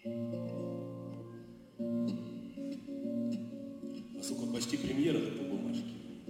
Насколько почти премьера по бумажке.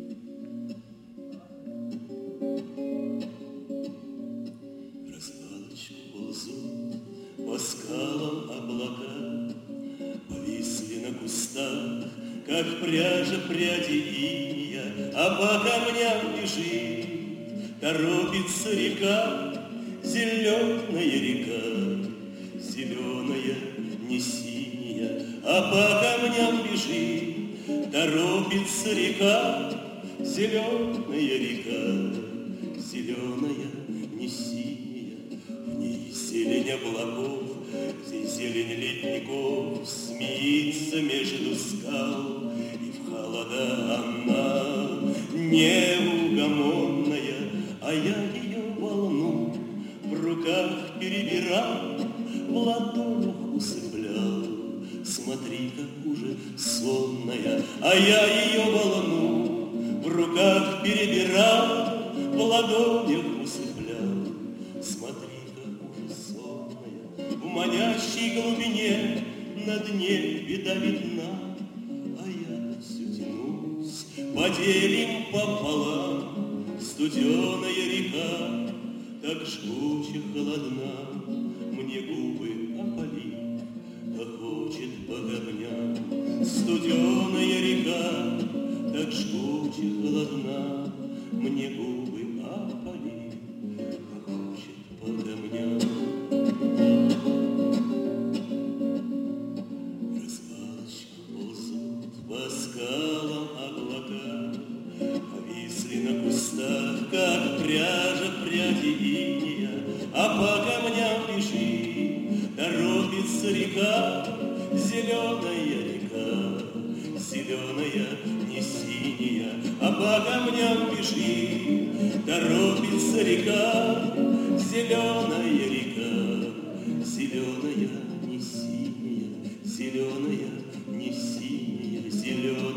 Развалочку ползут по скалам облака, повисли на кустах, как пряжа пряди инея, а по камням бежит, торопится река, зеленая река, зеленая, не синяя, а по камням бежит, торопится река, зеленая река, зеленая, не синяя, в ней зелень облаков, здесь зелень ледников, смеется между скал, и в холода она неугомонная, а я ее волну в руках перебирал, в ладонях усыплял. Смотри, как уже сонная, а я ее волну в руках перебирал, в ладонях усыплял. Смотри, как уже сонная, в манящей глубине на дне беда видна, а я все тянусь, поделим пополам. Студеная река, так жгуче холодна, мне губы опалит, а хочет по камням. Студеная река, так жгуче холодна, мне губы опалит, а хочет по камням. Развалочку ползут по скалам облака, повисли на кустах, как пряжа пряди инея, а по камням бежит, торопится река, зеленая река, зеленая, не синяя, а по камням бежит, торопится река, зеленая река, зеленая, не синяя, зеленая, не синяя, зеленая.